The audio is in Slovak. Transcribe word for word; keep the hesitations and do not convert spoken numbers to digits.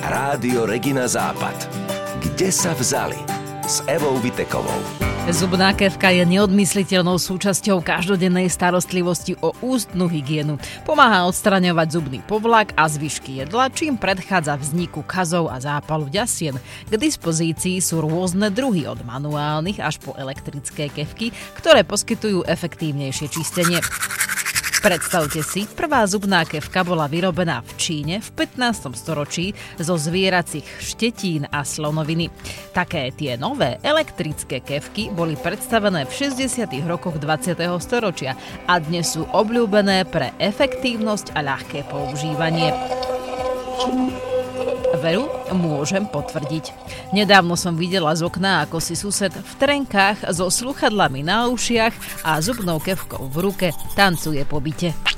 Rádio Regina Západ. Kde sa vzali? S Evou Vitekovou. Zubná kefka je neodmysliteľnou súčasťou každodennej starostlivosti o ústnu hygienu. Pomáha odstraňovať zubný povlak a zvyšky jedla, čím predchádza vzniku kazov a zápalu ďasien. K dispozícii sú rôzne druhy od manuálnych až po elektrické kefky, ktoré poskytujú efektívnejšie čistenie. Predstavte si, prvá zubná kefka bola vyrobená v Číne v pätnástom storočí zo zvieracích štetín a slonoviny. Také tie nové elektrické kefky boli predstavené v šesťdesiatych rokoch dvadsiateho storočia a dnes sú obľúbené pre efektívnosť a ľahké používanie. Veru, môžem potvrdiť. Nedávno som videla z okna, ako si sused v trenkách so sluchadlami na ušiach a zubnou kefkou v ruke tancuje po byte.